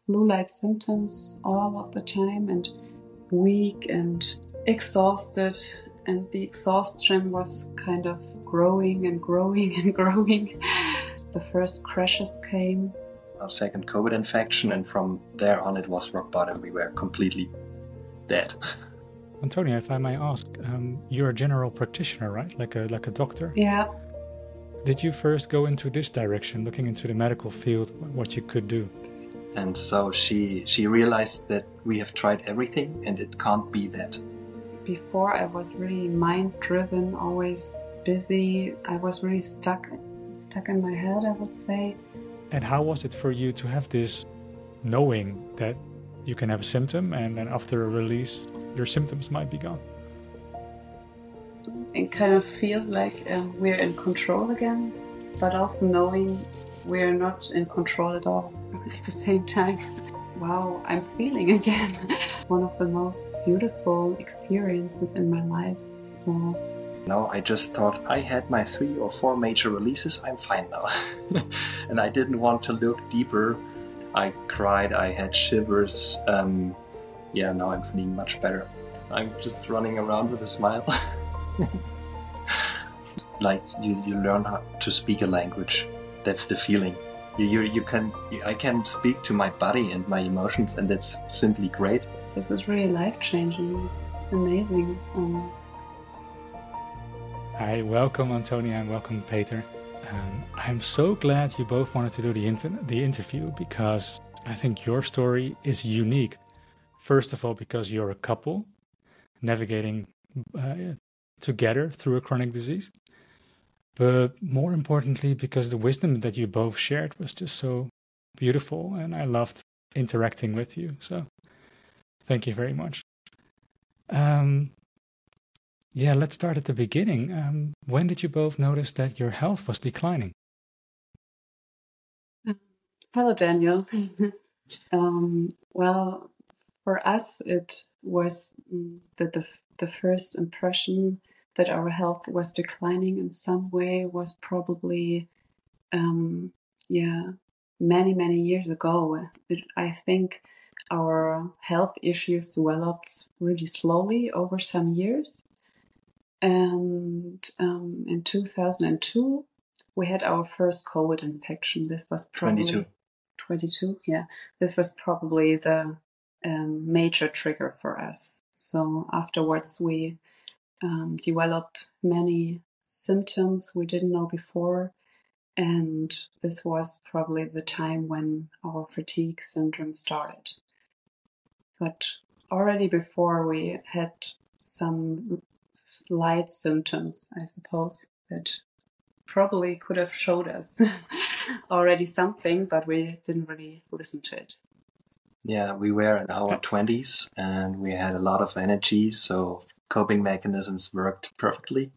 flu-like symptoms all of the time and weak and exhausted. And the exhaustion was kind of growing and growing and growing. The first crashes came. Our second COVID infection, and from there on it was rock bottom. We were completely dead. Antonia, if I may ask, you're a general practitioner, right? Like a doctor? Yeah. Did you first go into this direction, looking into the medical field, what you could do? And so she realized that we have tried everything and it can't be that. Before I was really mind-driven, always busy. I was really stuck in my head, I would say. And how was it for you to have this knowing that you can have a symptom and then after a release, your symptoms might be gone? It kind of feels like we're in control again, but also knowing we're not in control at all at the same time. Wow, I'm feeling again. One of the most beautiful experiences in my life. So no, I just thought I had my 3 or 4 major releases, I'm fine now. And I didn't want to look deeper. I cried, I had shivers. Now I'm feeling much better. I'm just running around with a smile. Like you learn how to speak a language. That's the feeling. I can speak to my body and my emotions, and that's simply great. This is really life-changing. It's amazing. Hi, welcome Antonia and welcome Peter. I'm so glad you both wanted to do the interview because I think your story is unique. First of all, because you're a couple navigating together through a chronic disease. But more importantly, because the wisdom that you both shared was just so beautiful and I loved interacting with you. So thank you very much. Let's start at the beginning. When did you both notice that your health was declining? Hello, Daniel. Well, for us, it was the first impression that our health was declining in some way was probably, many years ago. I think our health issues developed really slowly over some years. And in 2002, we had our first COVID infection. This was probably 22. Yeah, this was probably the major trigger for us. So afterwards, we developed many symptoms we didn't know before, and this was probably the time when our fatigue syndrome started. But already before, we had some slight symptoms, I suppose, that probably could have showed us already something, but we didn't really listen to it. Yeah, we were in our 20s and we had a lot of energy, so coping mechanisms worked perfectly.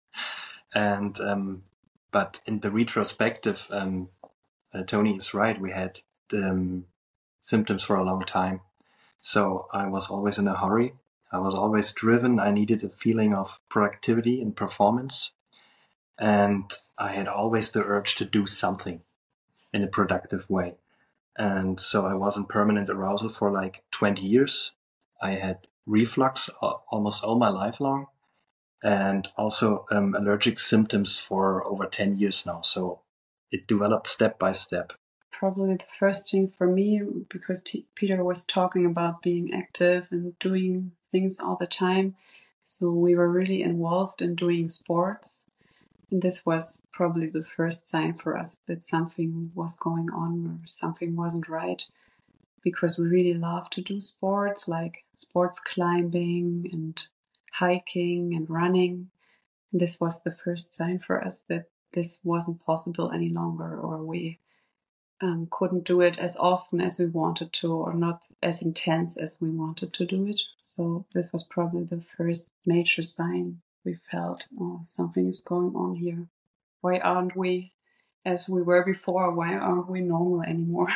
And but in the retrospective, Tony is right, we had symptoms for a long time. So I was always in a hurry. I was always driven. I needed a feeling of productivity and performance. And I had always the urge to do something in a productive way. And so I was in permanent arousal for like 20 years. I had reflux almost all my life long, and also allergic symptoms for over 10 years now. So it developed step by step. Probably the first thing for me, because Peter was talking about being active and doing things all the time. So we were really involved in doing sports. And this was probably the first sign for us that something was going on or something wasn't right, because we really love to do sports, like sports climbing and hiking and running. And this was the first sign for us that this wasn't possible any longer, or we couldn't do it as often as we wanted to, or not as intense as we wanted to do it. So this was probably the first major sign we felt, oh, something is going on here. Why aren't we as we were before? Why aren't we normal anymore?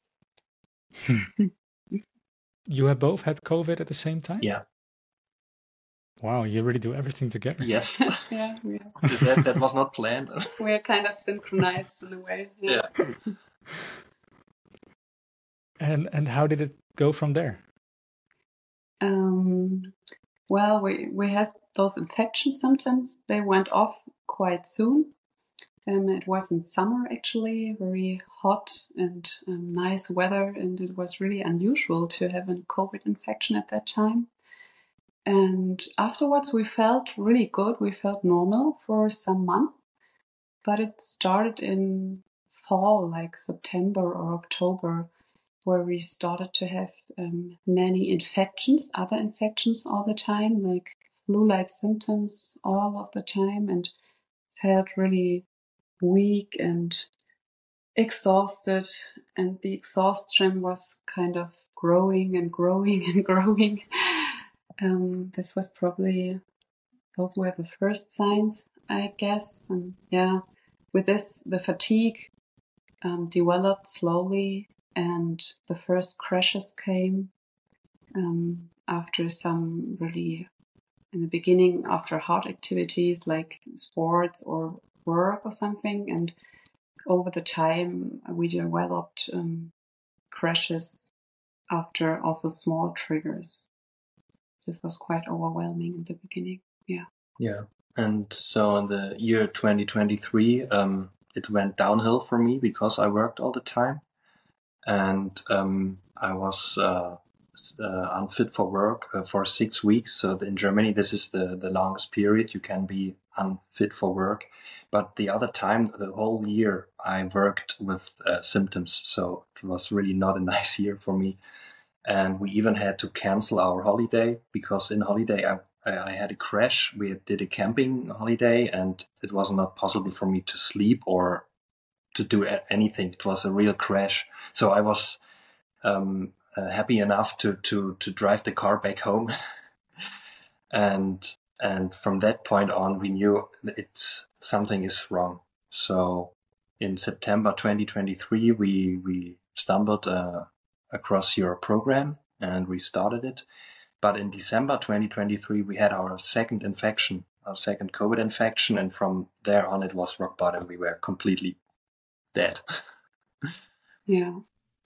You have both had COVID at the same time? Yeah. Wow, you really do everything together. Yes. Yeah. That was not planned. We're kind of synchronized in a way. Yeah. And how did it go from there? Well, we had those infection symptoms. They went off quite soon. It was in summer, actually, very hot and nice weather, and it was really unusual to have a COVID infection at that time. And afterwards, we felt really good. We felt normal for some months, but it started in fall, like September or October, where we started to have many infections, other infections all the time, like flu-like symptoms all of the time, and felt really weak and exhausted. And the exhaustion was kind of growing and growing and growing. This was probably, those were the first signs, I guess. And yeah, with this, the fatigue developed slowly, and the first crashes came after some really, in the beginning, after hard activities like sports or work or something. And over the time, we developed crashes after also small triggers. This was quite overwhelming in the beginning. Yeah. Yeah. And so in the year 2023, it went downhill for me because I worked all the time, and I was unfit for work for 6 weeks. So in Germany, this is the longest period you can be unfit for work. But the other time, the whole year, I worked with symptoms. So it was really not a nice year for me. And we even had to cancel our holiday because in holiday I had a crash. We did a camping holiday, and it was not possible for me to sleep or to do anything. It was a real crash. So I was happy enough to drive the car back home, and from that point on, we knew that something is wrong. So in September 2023, we stumbled across your program and we started it. But in December 2023, we had our second infection, our second COVID infection, and from there on, it was rock bottom. We were completely dead. Yeah.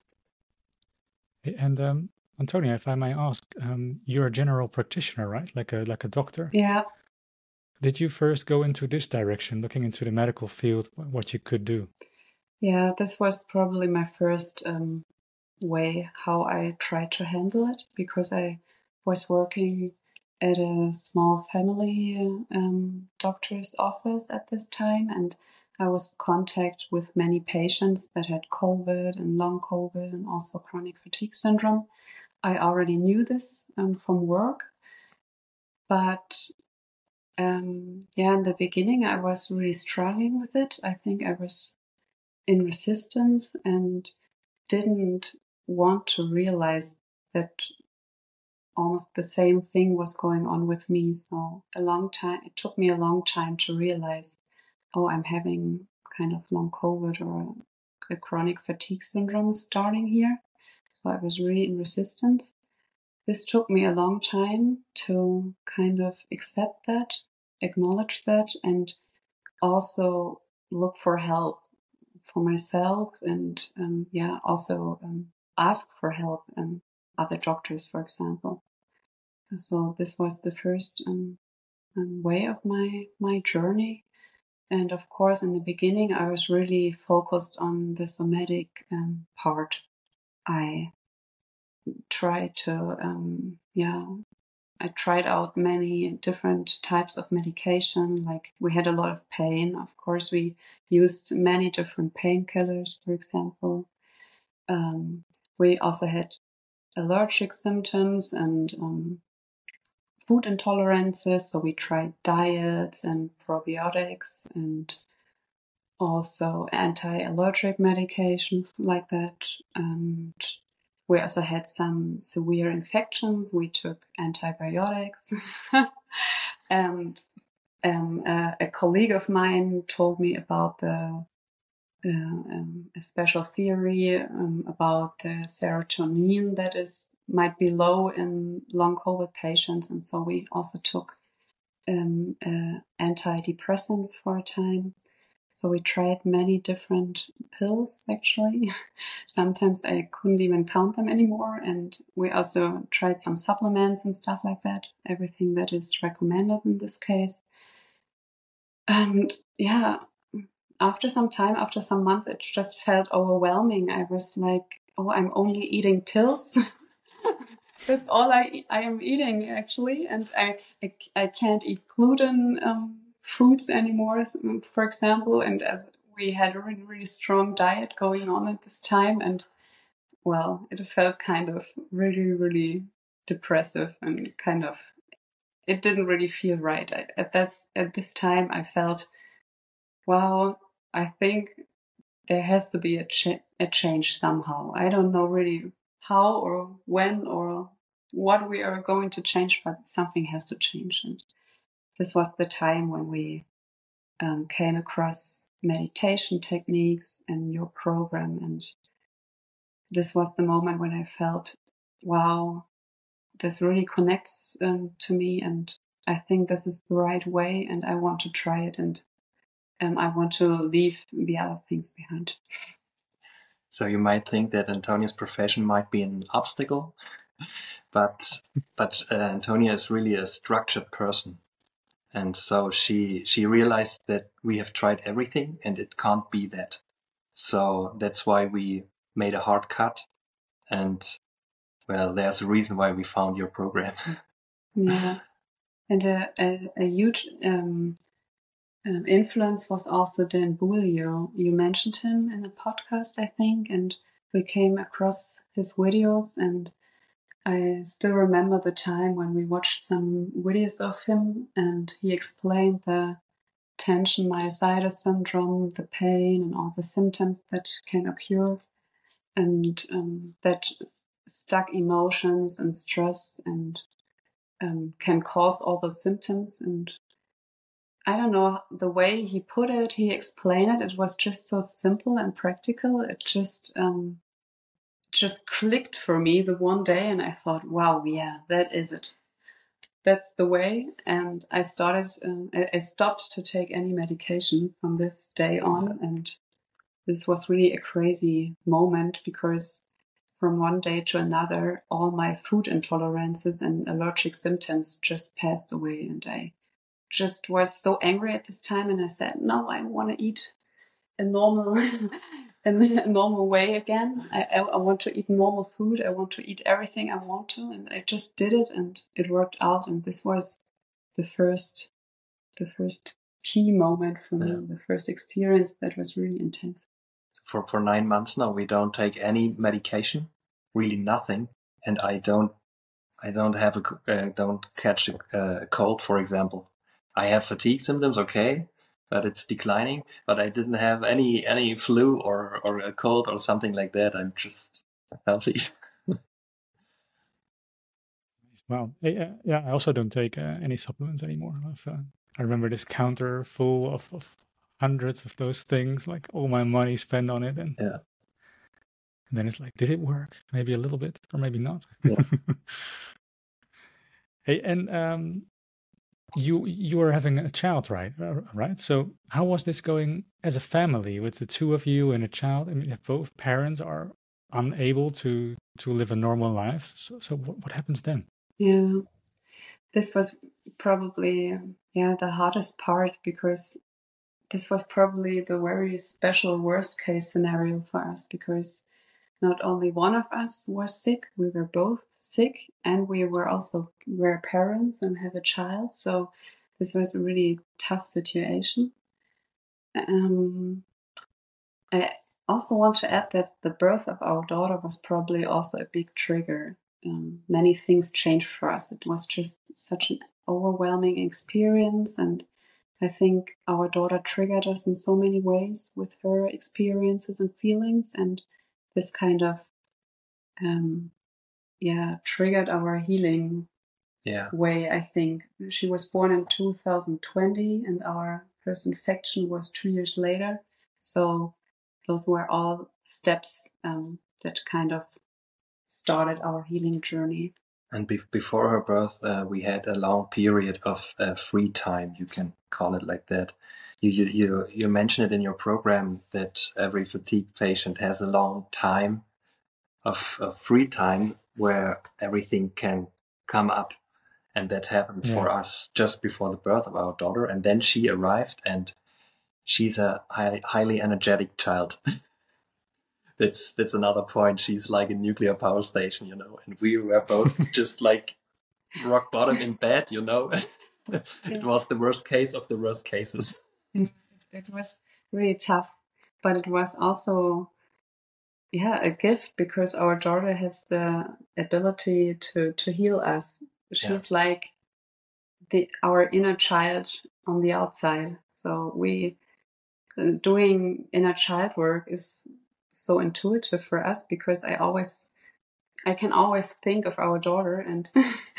And Antonia, if I may ask, you're a general practitioner, right? Like a doctor. Yeah. Did you first go into this direction, looking into the medical field, what you could do? Yeah, this was probably my first way how I tried to handle it, because I was working at a small family doctor's office at this time, and I was in contact with many patients that had COVID and long COVID and also chronic fatigue syndrome. I already knew this from work, but in the beginning I was really struggling with it. I think I was in resistance and didn't want to realize that almost the same thing was going on with me. So it took me a long time to realize, oh, I'm having kind of long COVID or a chronic fatigue syndrome starting here. So I was really in resistance. This took me a long time to kind of accept that, acknowledge that, and also look for help for myself, and also ask for help and other doctors, for example. So this was the first way of my journey. And of course, in the beginning, I was really focused on the somatic part. I tried to, I tried out many different types of medication. Like, we had a lot of pain. Of course, we used many different painkillers, for example. We also had allergic symptoms and food intolerances. So we tried diets and probiotics and also anti-allergic medication like that. And we also had some severe infections. We took antibiotics. And a colleague of mine told me about a special theory about the serotonin that might be low in long COVID patients. And so we also took antidepressant for a time. So we tried many different pills, actually. Sometimes I couldn't even count them anymore. And we also tried some supplements and stuff like that, everything that is recommended in this case. And yeah, after some time, after some month, it just felt overwhelming. I was like, oh, I'm only eating pills. That's all I am eating, actually. And I can't eat gluten foods anymore, for example. And as we had a really, really strong diet going on at this time, and well, it felt kind of really, really depressive and kind of, it didn't really feel right. At this time, I felt, wow, I think there has to be a change somehow. I don't know really how or when or what we are going to change, but something has to change. And this was the time when we came across meditation techniques and your program. And this was the moment when I felt, wow, this really connects to me. And I think this is the right way. And I want to try it. And I want to leave the other things behind. So you might think that Antonia's profession might be an obstacle, but Antonia is really a structured person. And so she realized that we have tried everything and it can't be that. So that's why we made a hard cut. And well, there's a reason why we found your program. Yeah. And a huge influence was also Dan Buglio. You mentioned him in a podcast, I think, and we came across his videos, and I still remember the time when we watched some videos of him and he explained the tension myositis syndrome, the pain and all the symptoms that can occur, and that stuck emotions and stress and can cause all the symptoms. And I don't know, the way he put it, he explained it, it was just so simple and practical. It just clicked for me the one day, and I thought, wow, yeah, that is it. That's the way. And I started, I stopped to take any medication from this day on. And this was really a crazy moment because from one day to another, all my food intolerances and allergic symptoms just passed away. And I just was so angry at this time. And I said, no, I want to eat a normal in a normal way again. I want to eat normal food. I want to eat everything I want to. And I just did it and it worked out. And this was the first key moment for me, the first experience that was really intense. For 9 months now, we don't take any medication, really nothing. And I don't catch a cold, for example. I have fatigue symptoms, okay, but it's declining. But I didn't have any flu or a cold or something like that. I'm just healthy. Wow. Yeah, I also don't take any supplements anymore. I remember this counter full of hundreds of those things, like all my money spent on it. And then it's like, did it work? Maybe a little bit or maybe not. Yeah. Hey, and you were having a child, right? So how was this going as a family with the two of you and a child? I mean, if both parents are unable to live a normal life, so what happens then? Yeah, this was probably the hardest part because this was probably the very special worst case scenario for us because not only one of us was sick, we were both sick, and we were parents and have a child. So this was a really tough situation. I also want to add that the birth of our daughter was probably also a big trigger. Many things changed for us. It was just such an overwhelming experience, and I think our daughter triggered us in so many ways with her experiences and feelings, and this kind of triggered our healing way. I think she was born in 2020 and our first infection was 2 years later, so those were all steps that kind of started our healing journey. And before her birth, we had a long period of free time, you can call it like that. You mentioned it in your program that every fatigue patient has a long time of free time where everything can come up. And that happened for us just before the birth of our daughter. And then she arrived, and she's a highly energetic child. That's another point. She's like a nuclear power station, you know, and we were both just like rock bottom in bed, you know. It was the worst case of the worst cases. It was really tough, but it was also, a gift, because our daughter has the ability to heal us. She's like our inner child on the outside. So doing inner child work is so intuitive for us, because I can always think of our daughter, and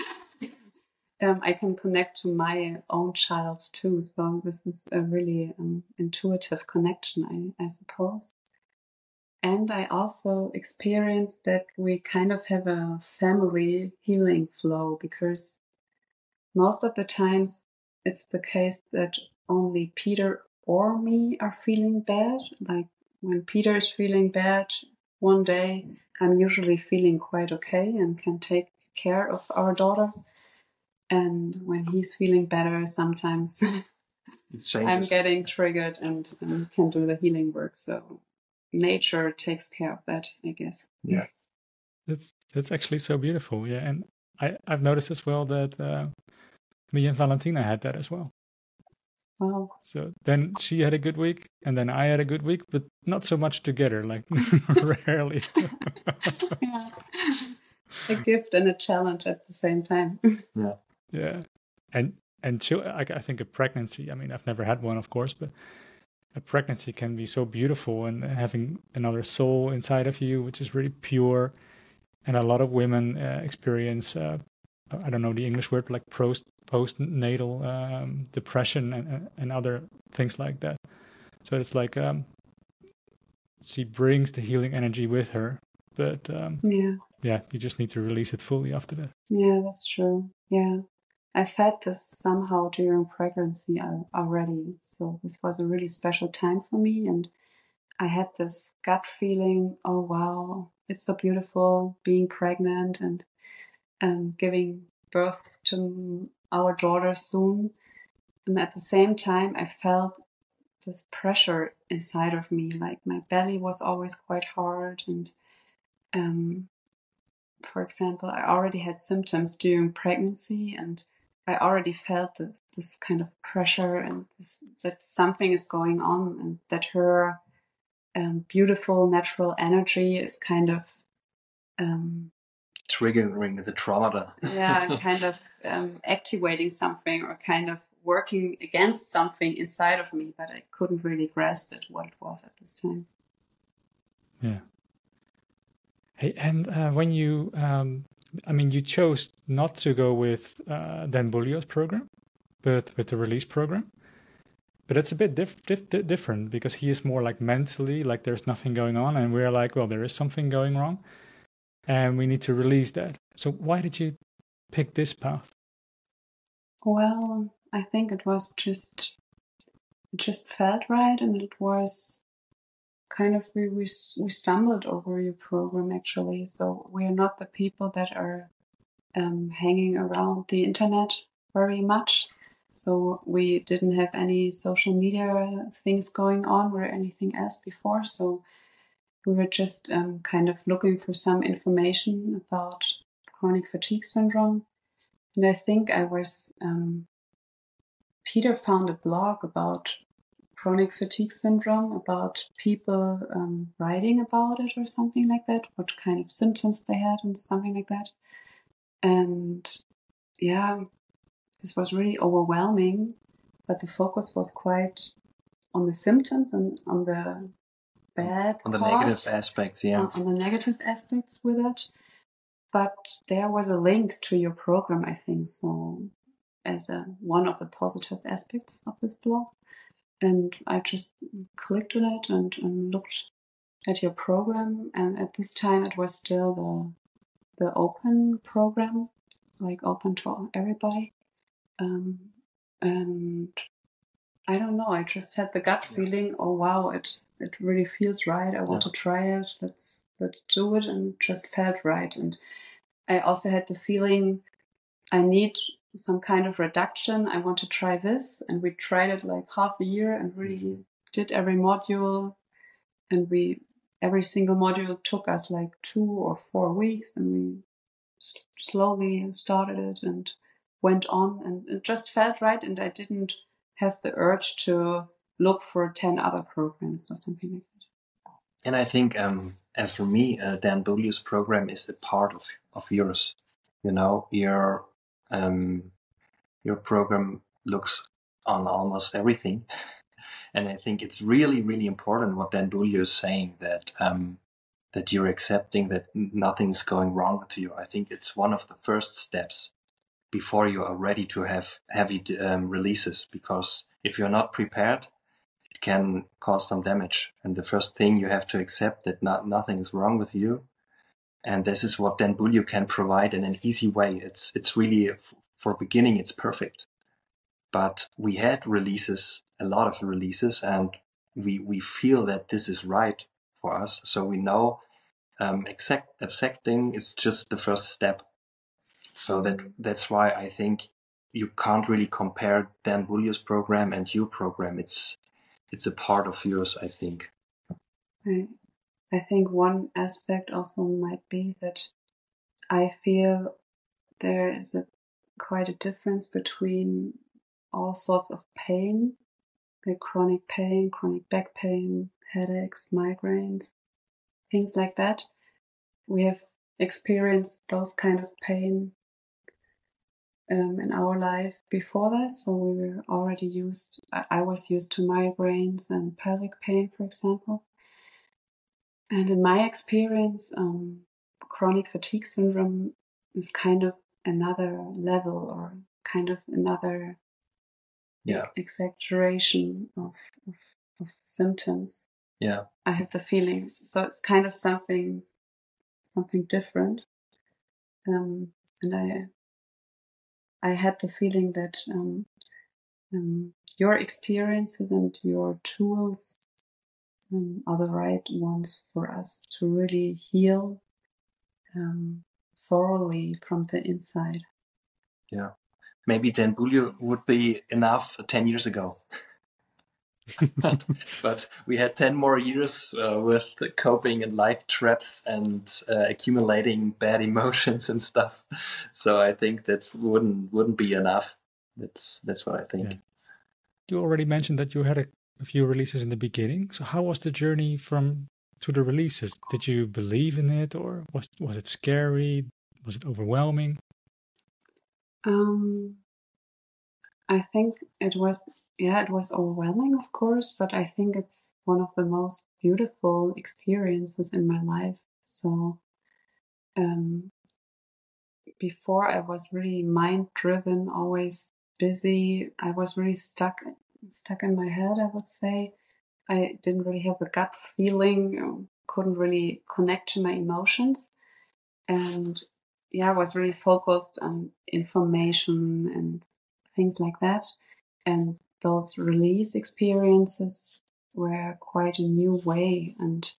I can connect to my own child too. So this is a really intuitive connection, I suppose. And I also experienced that we kind of have a family healing flow, because most of the times it's the case that only Peter or me are feeling bad. Like when Peter is feeling bad one day, I'm usually feeling quite okay and can take care of our daughter. And when he's feeling better, sometimes I'm getting triggered and can do the healing work. So nature takes care of that, I guess. Yeah. That's actually so beautiful. Yeah. And I've noticed as well that me and Valentina had that as well. Wow. So then she had a good week, and then I had a good week, but not so much together, like rarely. Yeah. A gift and a challenge at the same time. Yeah. Yeah. And I think a pregnancy, I mean, I've never had one, of course, but a pregnancy can be so beautiful, and having another soul inside of you, which is really pure. And a lot of women experience, I don't know the English word, like postnatal depression and other things like that. So it's like she brings the healing energy with her, but you just need to release it fully after that. Yeah, that's true. Yeah. I've had this somehow during pregnancy already. So this was a really special time for me. And I had this gut feeling, oh, wow, it's so beautiful being pregnant and giving birth to our daughter soon. And at the same time, I felt this pressure inside of me. Like my belly was always quite hard. And for example, I already had symptoms during pregnancy, and I already felt this kind of pressure and that something is going on, and that her beautiful natural energy is kind of triggering the trauma. kind of activating something, or kind of working against something inside of me, but I couldn't really grasp it, what it was at this time. Yeah. Hey, and when you, you chose not to go with Dan Buglio's program, but with the release program. But it's a bit different, because he is more like mentally, like there's nothing going on, and we're like, well, there is something going wrong, and we need to release that. So why did you pick this path? Well, I think it just felt right, and it was kind of, we stumbled over your program, actually. So we're not the people that are hanging around the internet very much. So we didn't have any social media things going on or anything else before. So we were just kind of looking for some information about chronic fatigue syndrome. And I think Peter found a blog about chronic fatigue syndrome, about people writing about it or something like that, what kind of symptoms they had and something like that. And yeah, this was really overwhelming, but the focus was quite on the symptoms and on the bad on the negative aspects, on the negative aspects with it. But there was a link to your program, I think, so as one of the positive aspects of this blog. And I just clicked on it and looked at your program. And at this time, it was still the open program, like open to everybody. And I don't know. I just had the gut feeling. Oh wow, it really feels right. I want to try it. Let's do it, and it just felt right. And I also had the feeling I need some kind of reduction. I want to try this, and we tried it like half a year and really did every module, and every single module took us like 2 or 4 weeks, and we slowly started it and went on, and it just felt right, and I didn't have the urge to look for 10 other programs or something like that. And I think, as for me, Dan Beaulieu's program is a part of yours. You know, your program looks on almost everything. And I think it's really, really important what Dan Beaulieu is saying, that that you're accepting that nothing's going wrong with you. I think it's one of the first steps before you are ready to have heavy releases, because if you're not prepared, it can cause some damage. And the first thing, you have to accept that nothing is wrong with you. And this is what Dan Beaulieu can provide in an easy way. It's really, for beginning, it's perfect. But we had releases, a lot of releases, and we feel that this is right for us. So we know accepting is just the first step. So that's why I think you can't really compare Dan Beaulieu's program and your program. It's a part of yours, I think. I think one aspect also might be that I feel there is quite a difference between all sorts of pain, like chronic pain, chronic back pain, headaches, migraines, things like that. We have experienced those kind of pain in our life before that, so we were already used. I was used to migraines and pelvic pain, for example. And in my experience, chronic fatigue syndrome is kind of another level, or kind of another exaggeration of symptoms. Yeah, I have the feelings, so it's kind of something different. And I had the feeling that your experiences and your tools are the right ones for us to really heal thoroughly from the inside. Yeah. Maybe Dan Beaulieu would be enough 10 years ago. but we had 10 more years with coping and life traps and accumulating bad emotions and stuff. So I think that wouldn't be enough. That's what I think. Yeah. You already mentioned that you had a few releases in the beginning. So how was the journey to the releases? Did you believe in it, or was it scary? Was it overwhelming? I think it was overwhelming, of course, but I think it's one of the most beautiful experiences in my life. So before, I was really mind-driven, always busy. I was really stuck in my head, I would say. I didn't really have a gut feeling, couldn't really connect to my emotions. And I was really focused on information and things like that. And those release experiences were quite a new way, and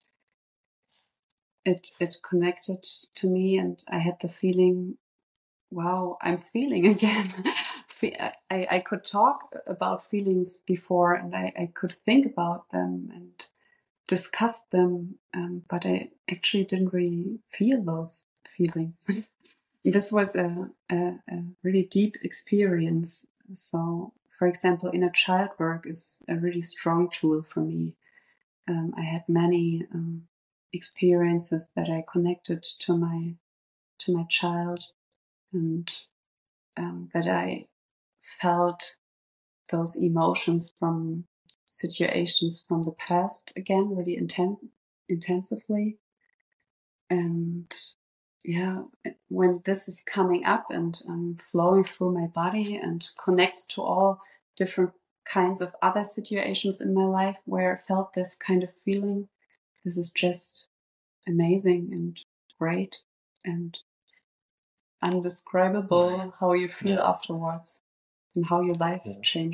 it connected to me, and I had the feeling, wow, I'm feeling again. I could talk about feelings before, and I could think about them and discuss them, but I actually didn't really feel those feelings. This was a really deep experience. So, for example, inner child work is a really strong tool for me. I had many experiences that I connected to my child, and that I felt those emotions from situations from the past again, really intensively. And when this is coming up and flowing through my body and connects to all different kinds of other situations in my life where I felt this kind of feeling, this is just amazing and great and undescribable how you feel afterwards and how your life changes.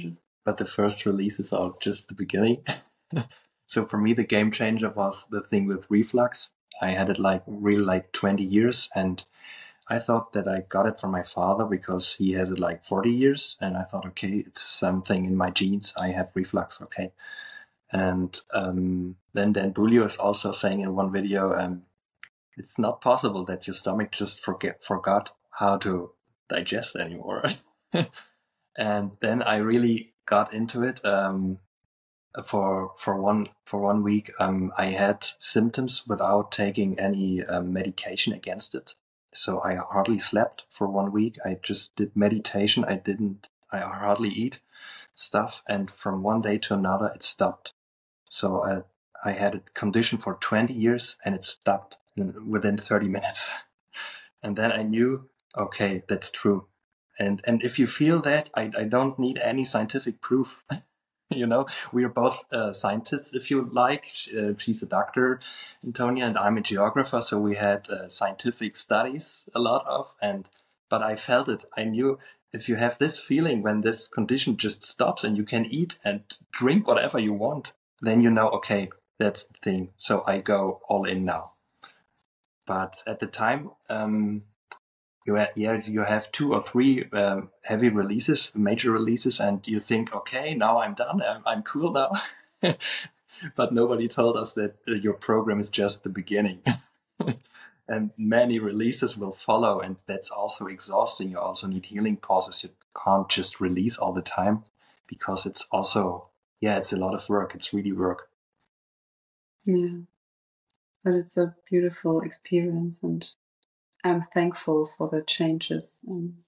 but the first releases are just the beginning. So for me, the game changer was the thing with reflux. I had it really 20 years, and I thought that I got it from my father because he has it 40 years. And I thought, okay, it's something in my genes. I have reflux. Okay. And then Dan Bulio is also saying in one video, it's not possible that your stomach just forgot how to digest anymore. And then I really got into it. For 1 week, I had symptoms without taking any medication against it. So I hardly slept for 1 week. I just did meditation. I hardly eat stuff. And from one day to another, it stopped. So I had a condition for 20 years and it stopped within 30 minutes. And then I knew, okay, that's true. And if you feel that, I don't need any scientific proof. We are both scientists, if you like. She's a doctor, Antonia, and I'm a geographer. So we had scientific studies, a lot of, but I felt it. I knew if you have this feeling when this condition just stops and you can eat and drink whatever you want, then okay, that's the thing. So I go all in now. But at the time, you have 2 or 3 heavy releases, major releases, and you think, okay, now I'm done. I'm cool now. But nobody told us that your program is just the beginning. And many releases will follow, and that's also exhausting. You also need healing pauses. You can't just release all the time because it's also, it's a lot of work. It's really work. Yeah, but it's a beautiful experience, and I'm thankful for the changes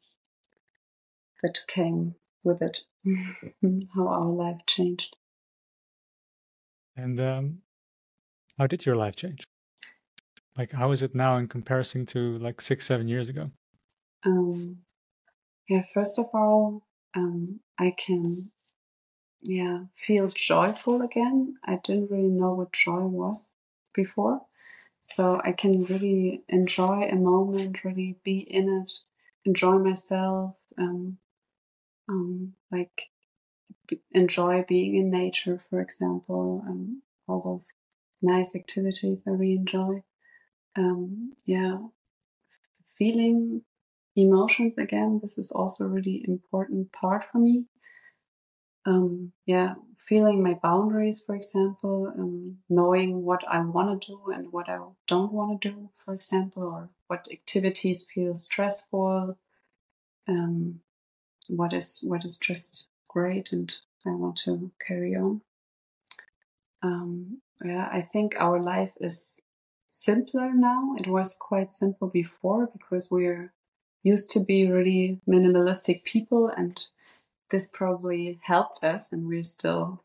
that came with it, how our life changed. And how did your life change? How is it now in comparison to 6-7 years ago? First of all, I can feel joyful again. I didn't really know what joy was before. So I can really enjoy a moment, really be in it, enjoy myself, enjoy being in nature, for example, all those nice activities I really enjoy. Feeling emotions again, this is also a really important part for me. Feeling my boundaries, for example, knowing what I want to do and what I don't want to do, for example, or what activities feel stressful, what is just great and I want to carry on. I think our life is simpler now. It was quite simple before because we're used to be really minimalistic people, and this probably helped us, and we're still,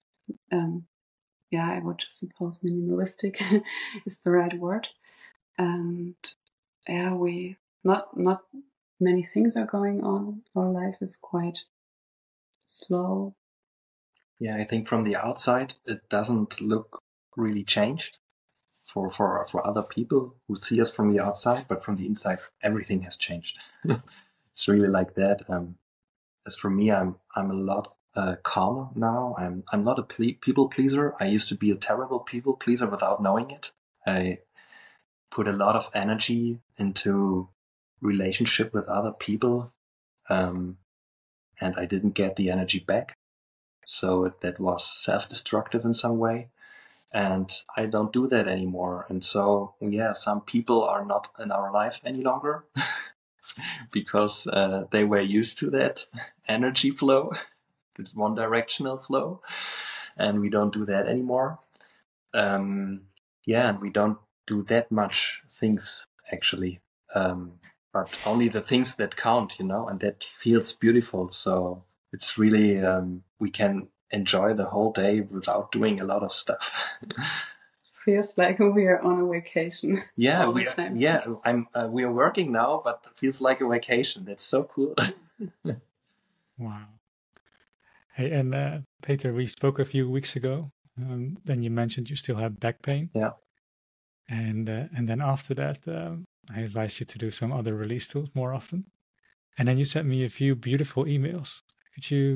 I would suppose minimalistic is the right word. And we not many things are going on. Our life is quite slow. Yeah, I think from the outside, it doesn't look really changed for other people who see us from the outside, but from the inside, everything has changed. It's really like that. As for me, I'm a lot calmer now. I'm not a people pleaser. I used to be a terrible people pleaser without knowing it. I put a lot of energy into relationship with other people, and I didn't get the energy back. So that was self-destructive in some way. And I don't do that anymore. And so, some people are not in our life any longer because they were used to that energy flow. It's one-directional flow. And we don't do that anymore. And we don't do that much things, actually. But only the things that count, and that feels beautiful. So it's really, we can enjoy the whole day without doing a lot of stuff. Feels like we are on a vacation. Yeah, we are working now, but it feels like a vacation. That's so cool. Wow. Hey, and Peter, we spoke a few weeks ago. Then you mentioned you still had back pain. Yeah. And then after that, I advised you to do some other release tools more often. And then you sent me a few beautiful emails. Could you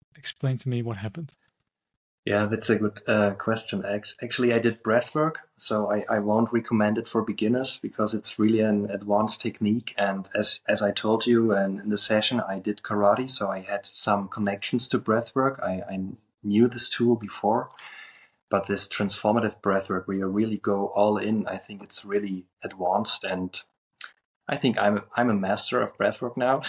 explain to me what happened? Yeah, that's a good question. Actually, I did breath work, so I won't recommend it for beginners because it's really an advanced technique. And as I told you in the session, I did karate, so I had some connections to breath work. I knew this tool before, but this transformative breath work where you really go all in, I think it's really advanced, and I think I'm a master of breath work now.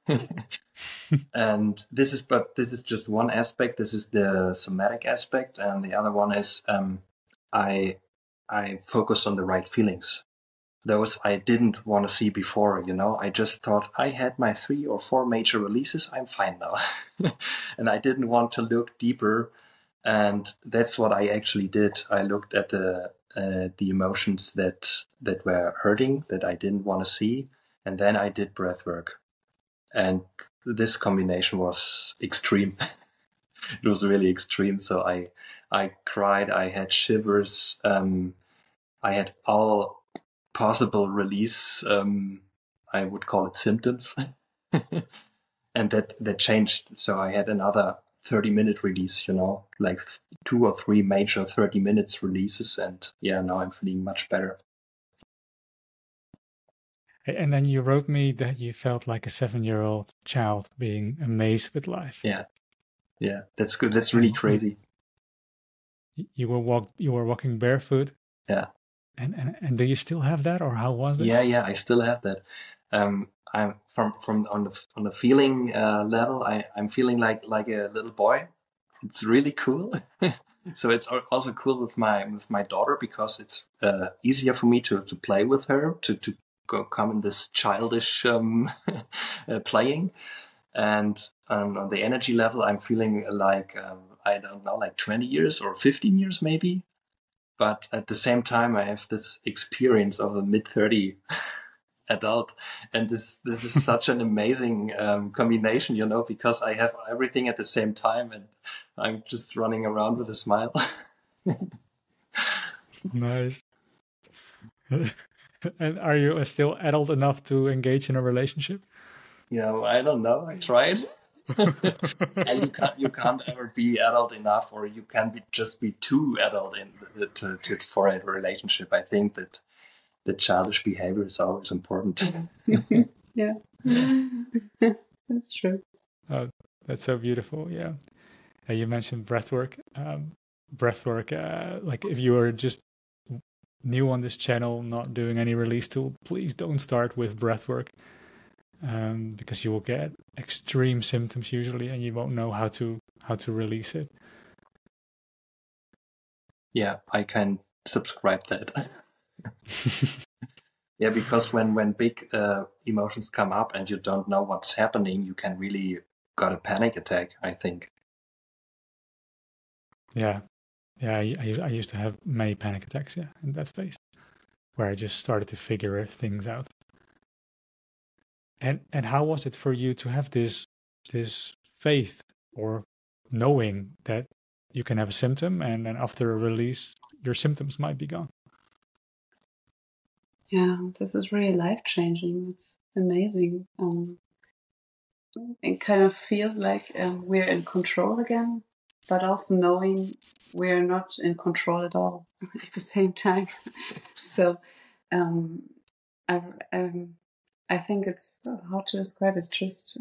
And this is just one aspect. This is the somatic aspect, and the other one is I focused on the right feelings. Those I didn't want to see before. I just thought I had my 3 or 4 major releases. I'm fine now, and I didn't want to look deeper. And that's what I actually did. I looked at the emotions that were hurting, that I didn't want to see, and then I did breath work. And this combination was extreme. It was really extreme. So I cried. I had shivers. I had all possible release. I would call it symptoms, and that changed. So I had another 30-minute release. Like 2 or 3 major 30 minutes releases, and yeah, now I'm feeling much better. And then you wrote me that you felt like a 7-year-old child being amazed with life. Yeah, that's good. That's really crazy. You were walking barefoot. Yeah. And do you still have that, or how was it? Yeah, I still have that. I'm from on the feeling level. I'm feeling like a little boy. It's really cool. So it's also cool with my daughter because it's easier for me to play with her, to come in this childish playing. And on the energy level, I'm feeling like I don't know, like 20 years or 15 years maybe. But at the same time, I have this experience of a mid-30 adult, and this is such an amazing combination, because I have everything at the same time, and I'm just running around with a smile. Nice. And are you still adult enough to engage in a relationship? Yeah, I don't know. I tried. And you can't ever be adult enough, or you can just be too adult for a relationship. I think that the childish behavior is always important. Yeah. That's true. Oh, that's so beautiful. Yeah. You mentioned breathwork. Breathwork, like if you are just new on this channel, not doing any release tool, please don't start with breathwork, because you will get extreme symptoms usually, and you won't know how to release it. Yeah, I can subscribe that. Yeah, because when big emotions come up and you don't know what's happening, you can really got a panic attack, I think. Yeah, I used to have many panic attacks, in that phase, where I just started to figure things out. And how was it for you to have this faith, or knowing that you can have a symptom and then after a release your symptoms might be gone? Yeah, this is really life-changing. It's amazing. It kind of feels like we're in control again, but also knowing we're not in control at all at the same time. So I think it's hard to describe. It's just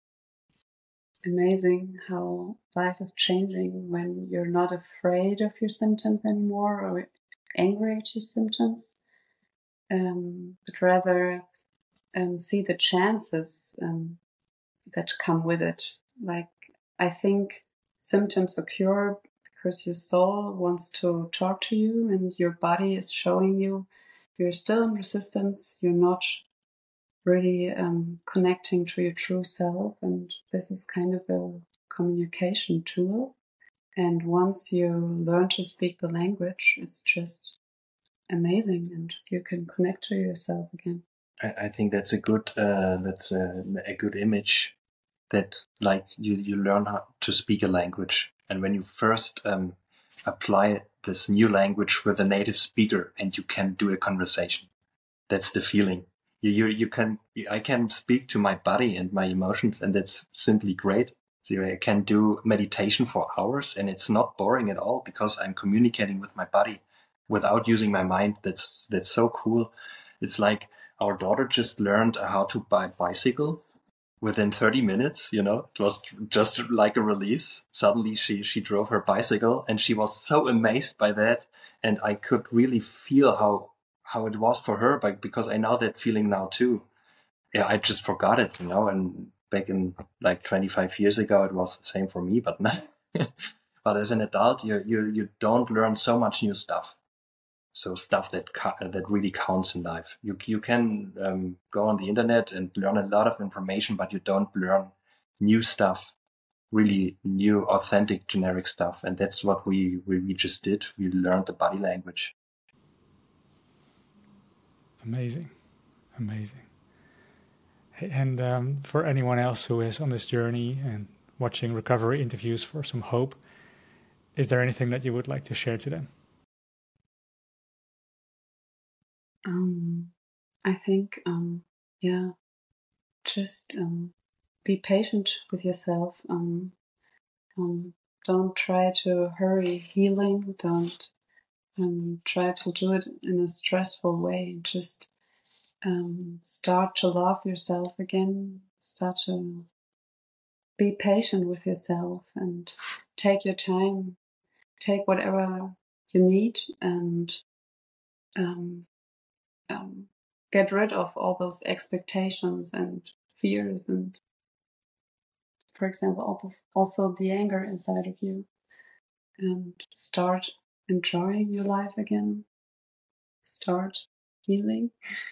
amazing how life is changing when you're not afraid of your symptoms anymore or angry at your symptoms, but rather see the chances that come with it. Like, I think symptoms occur because your soul wants to talk to you and your body is showing you you're still in resistance, you're not really connecting to your true self, and this is kind of a communication tool. And once you learn to speak the language, it's just amazing, and you can connect to yourself again. I think that's a good good image, that like you learn how to speak a language, and when you first apply this new language with a native speaker and you can do a conversation, that's the feeling. I can speak to my body and my emotions, and that's simply great. So I can do meditation for hours and it's not boring at all because I'm communicating with my body without using my mind. That's so cool. It's like our daughter just learned how to buy a bicycle within 30 minutes, it was just like a release. Suddenly she drove her bicycle and she was so amazed by that. And I could really feel how it was for her, but because I know that feeling now too. Yeah, I just forgot it, and back in like 25 years ago, it was the same for me, but but as an adult, you don't learn so much new stuff. So stuff that really counts in life. You can go on the internet and learn a lot of information, but you don't learn new stuff, really new, authentic, generic stuff. And that's what we just did. We learned the body language. Amazing. And for anyone else who is on this journey and watching recovery interviews for some hope, is there anything that you would like to share to them? I think, just be patient with yourself. Don't try to hurry healing. Don't try to do it in a stressful way. Just start to love yourself again. Start to be patient with yourself and take your time. Take whatever you need and get rid of all those expectations and fears and, for example, also the anger inside of you, and start enjoying your life again. Start healing.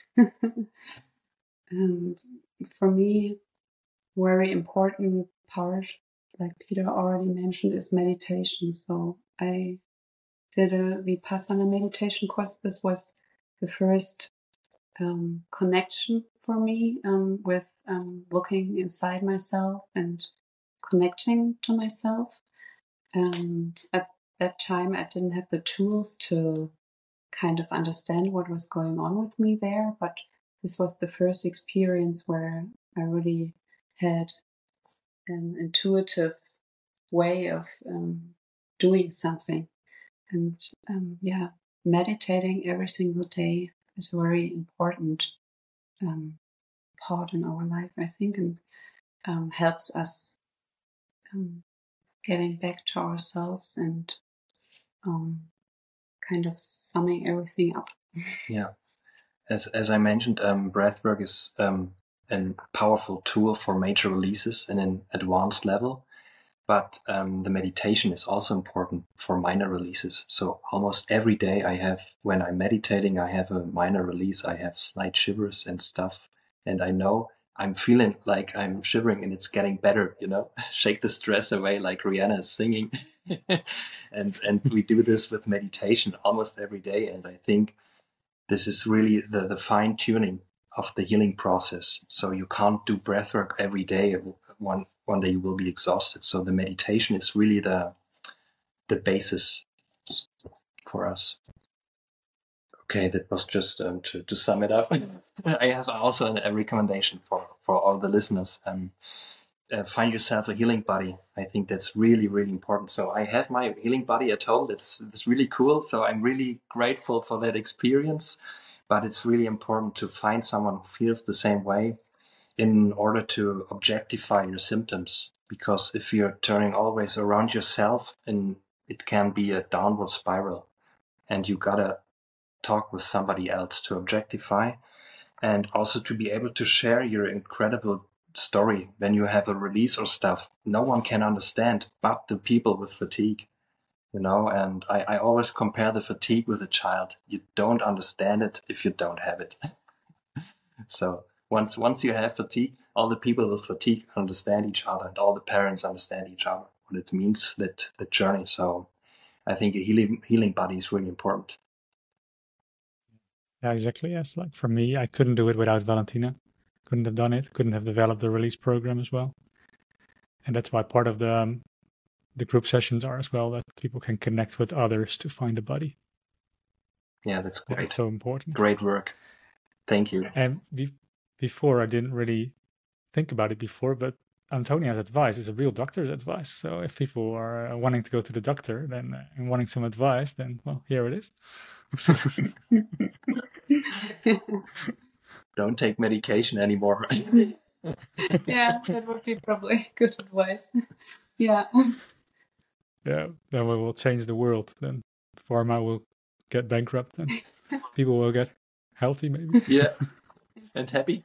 And for me, very important part, like Peter already mentioned, is meditation. So I did a Vipassana meditation course. This was the first connection for me with looking inside myself and connecting to myself. And at that time, I didn't have the tools to kind of understand what was going on with me there, but this was the first experience where I really had an intuitive way of doing something. And meditating every single day is a very important part in our life, I think, and helps us getting back to ourselves and kind of summing everything up. Yeah. As I mentioned, breathwork is a powerful tool for major releases in an advanced level. But the meditation is also important for minor releases. So almost every day when I'm meditating, I have a minor release. I have slight shivers and stuff. And I know I'm feeling like I'm shivering and it's getting better, shake the stress away like Rihanna is singing. and we do this with meditation almost every day. And I think this is really the fine tuning of the healing process. So you can't do breathwork every day. One day you will be exhausted. So the meditation is really the basis for us. Okay, that was just to sum it up. I have also a recommendation for all the listeners. Find yourself a healing buddy. I think that's really, really important. So I have my healing buddy at home. That's really cool. So I'm really grateful for that experience. But it's really important to find someone who feels the same way in order to objectify your symptoms. Because if you're turning always around yourself, and it can be a downward spiral, and you gotta talk with somebody else to objectify, and also to be able to share your incredible story when you have a release or stuff. No one can understand but the people with fatigue, and I always compare the fatigue with a child. You don't understand it if you don't have it. So once you have fatigue, all the people with fatigue understand each other, and all the parents understand each other, what it means, that the journey. So I think a healing buddy is really important. Yeah, exactly. Yes. Like for me, I couldn't do it without Valentina. Couldn't have done it. Couldn't have developed the release program as well. And that's why part of the group sessions are as well, that people can connect with others to find a buddy. Yeah, that's great. That's so important. Great work. Thank you. And before, I didn't really think about it before, but Antonia's advice is a real doctor's advice. So if people are wanting to go to the doctor then and wanting some advice, then, well, here it is. Don't take medication anymore. Yeah, that would be probably good advice. Yeah. Yeah, then we will change the world. Then pharma will get bankrupt and people will get healthy, maybe. Yeah, and happy.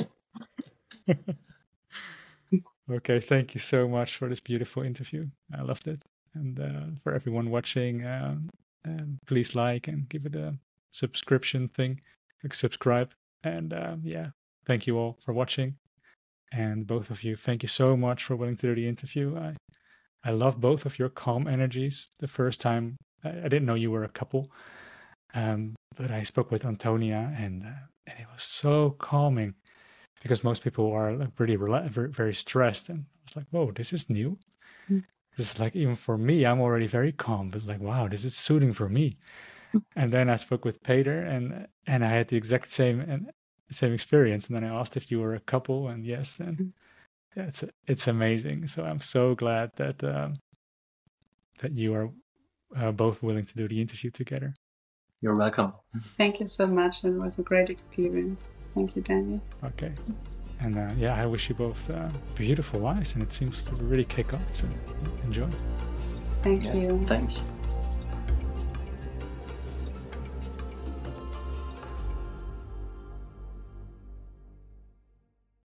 Okay, thank you so much for this beautiful interview. I loved it. And for everyone watching, please like and give it a subscription thing, like subscribe. And yeah, thank you all for watching. And both of you, thank you so much for willing to do the interview. I love both of your calm energies. The first time, I didn't know you were a couple, but I spoke with Antonia and it was so calming because most people are like pretty very stressed. And I was like, whoa, this is new. This is like, even for me, I'm already very calm, but like, wow, this is soothing for me. And then I spoke with Peter and I had the exact same experience. And then I asked if you were a couple, and yes, and yeah, it's amazing. So I'm so glad that that you are both willing to do the interview together. You're welcome. Thank you so much. It was a great experience. Thank you, Daniel. Okay. And yeah, I wish you both beautiful lives, and it seems to really kick off. So enjoy. Thank you. Thanks.